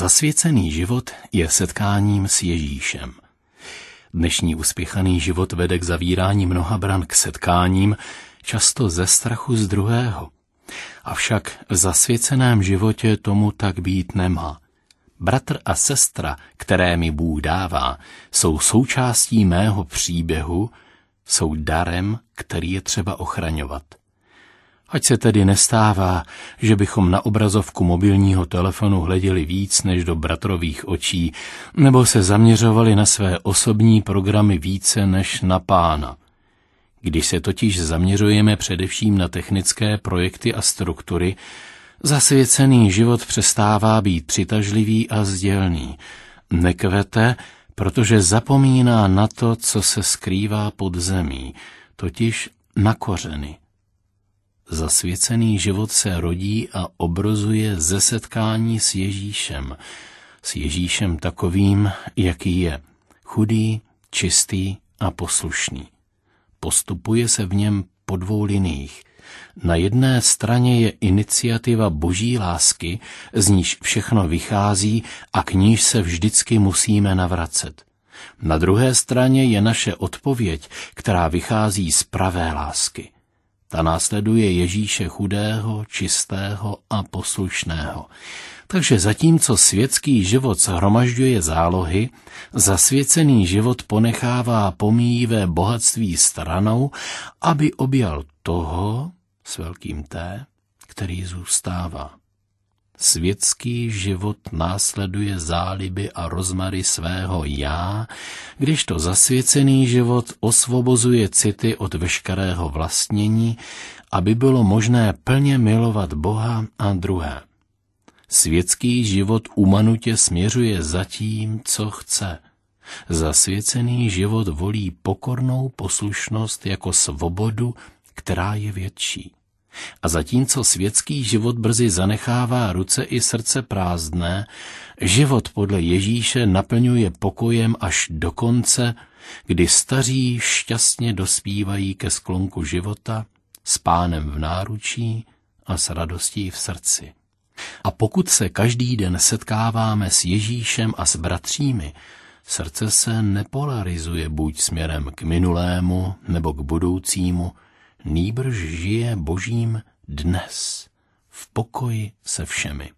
Zasvěcený život je setkáním s Ježíšem. Dnešní uspěchaný život vede k zavírání mnoha bran k setkáním, často ze strachu z druhého. Avšak v zasvěceném životě tomu tak být nemá. Bratr a sestra, které mi Bůh dává, jsou součástí mého příběhu, jsou darem, který je třeba ochraňovat. Ať se tedy nestává, že bychom na obrazovku mobilního telefonu hleděli víc než do bratrových očí, nebo se zaměřovali na své osobní programy více než na Pána. Když se totiž zaměřujeme především na technické projekty a struktury, zasvěcený život přestává být přitažlivý a sdělný. Nekvete, protože zapomíná na to, co se skrývá pod zemí, totiž na kořeny. Zasvěcený život se rodí a obrozuje ze setkání s Ježíšem takovým, jaký je, chudý, čistý a poslušný. Postupuje se v něm po dvou liniích. Na jedné straně je iniciativa Boží lásky, z níž všechno vychází a k níž se vždycky musíme navracet. Na druhé straně je naše odpověď, která vychází z pravé lásky. Ta následuje Ježíše chudého, čistého a poslušného. Takže zatímco světský život shromažďuje zálohy, zasvěcený život ponechává pomíjivé bohatství stranou, aby objal toho, s velkým T, který zůstává. Světský život následuje záliby a rozmary svého já, kdežto zasvěcený život osvobozuje city od veškerého vlastnění, aby bylo možné plně milovat Boha a druhé. Světský život umanutě směřuje za tím, co chce. Zasvěcený život volí pokornou poslušnost jako svobodu, která je větší. A zatímco světský život brzy zanechává ruce i srdce prázdné, život podle Ježíše naplňuje pokojem až do konce, kdy staří šťastně dospívají ke sklonku života s Pánem v náručí a s radostí v srdci. A pokud se každý den setkáváme s Ježíšem a s bratřími, srdce se nepolarizuje buď směrem k minulému nebo k budoucímu, nýbrž žije Božím dnes, v pokoji se všemi.